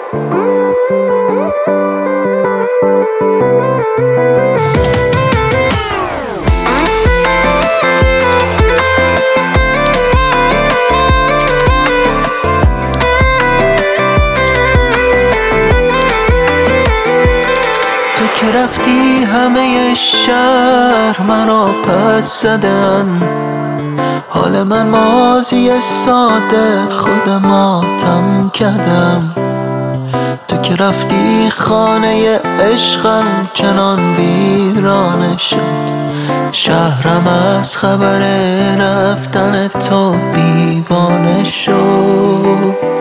تو که رفتی همه شهر مرا پس زدن، حال من ماضی ساده خود ماتم کردم. تو که رفتی خانه عشقم چنان ویرانه شد، شهرم از خبر رفتن تو دیوانه شد.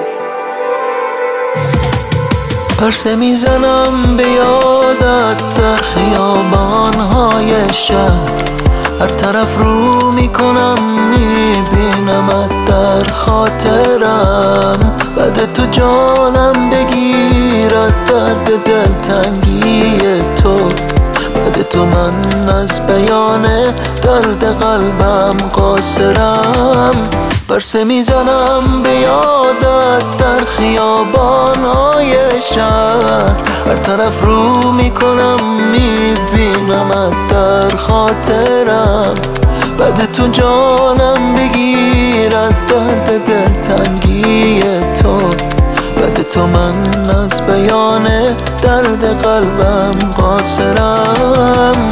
پرسه میزنم به یادت در خیابانهای شهر، هر طرف رو میکنم میبینمت در خاطرم. بعد تو جانم بگیرد درد دلتنگی تو، بعد تو من از بیان درد قلبم قاصرم. پرسه میزنم به یادت در خیابانهای شهر، هر طرف رو میکنم میبینمت در خاطرم. بعد تو جانم بگیرد درد دلتنگی تو، بعد تو من از بیان درد قلبم قاصرم.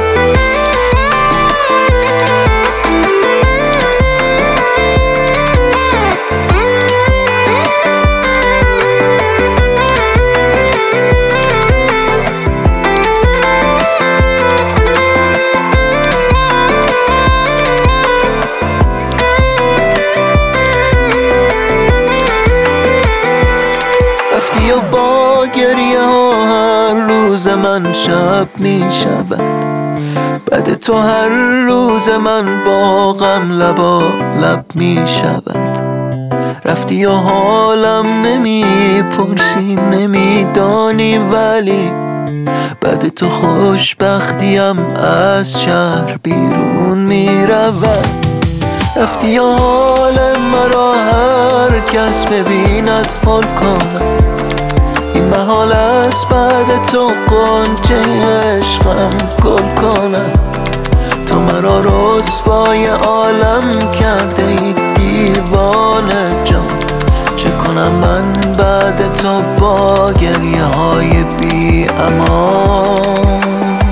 و با گریه ها هر روز من شب می شود، بعد تو هر روز من با غم لبا لب می شود. رفتی و حالم نمی پرسی نمی دانی، ولی بعد تو خوشبختیم از شهر بیرون می رود. رفتی و حال مرا هر کس ببیند حال کند، این محال است بعد تو غنچه عشقم گل کنم. تو مرا رسوای عالم کرده ای دیوانه جان، چه کنم من بعد تو با گریه های بی امان.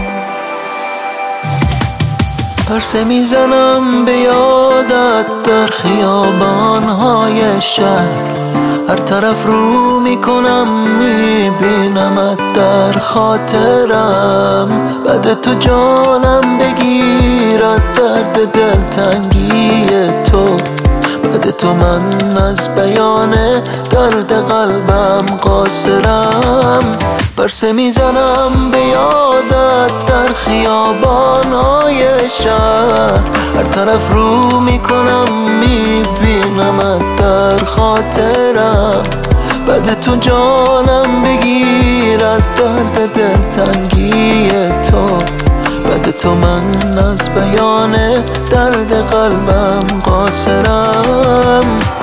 پرسه میزنم به یادت در خیابانهای شهر، هر طرف رو میکنم میبینمت در خاطرم. بعد تو جانم بگیرد درد دلتنگی تو، بعد تو من از بیان درد قلبم قاصرم. پرسه میزنم به یادت در خیابانهای شهر، هر طرف رو میکنم میبینمت در خاطرم. بعد تو جانم بگیرد درد دلتنگی تو، بعد تو من از بیان درد قلبم قاصرم.